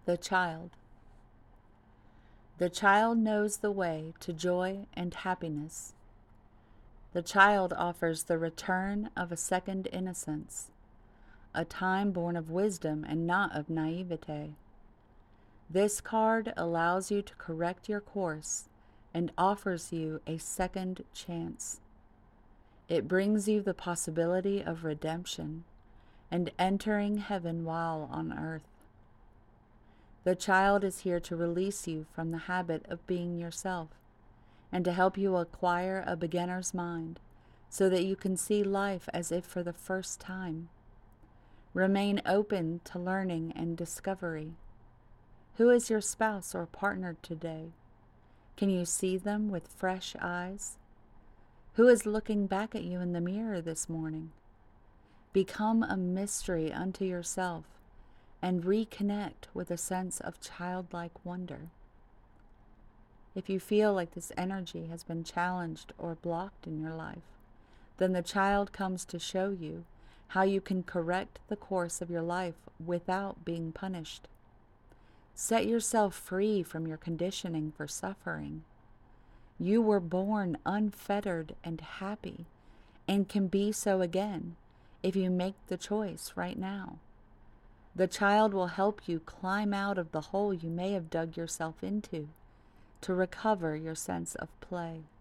The child. The child knows the way to joy and happiness. The child offers the return of a second innocence, a time born of wisdom and not of naivete. This card allows you to correct your course and offers you a second chance. It brings you the possibility of redemption and entering heaven while on earth. The child is here to release you from the habit of being yourself and to help you acquire a beginner's mind so that you can see life as if for the first time. Remain open to learning and discovery. Who is your spouse or partner today? Can you see them with fresh eyes? Who is looking back at you in the mirror this morning? Become a mystery unto yourself and reconnect with a sense of childlike wonder. If you feel like this energy has been challenged or blocked in your life, then the child comes to show you how you can correct the course of your life without being punished. Set yourself free from your conditioning for suffering. You were born unfettered and happy and can be so again if you make the choice right now. The child will help you climb out of the hole you may have dug yourself into to recover your sense of play.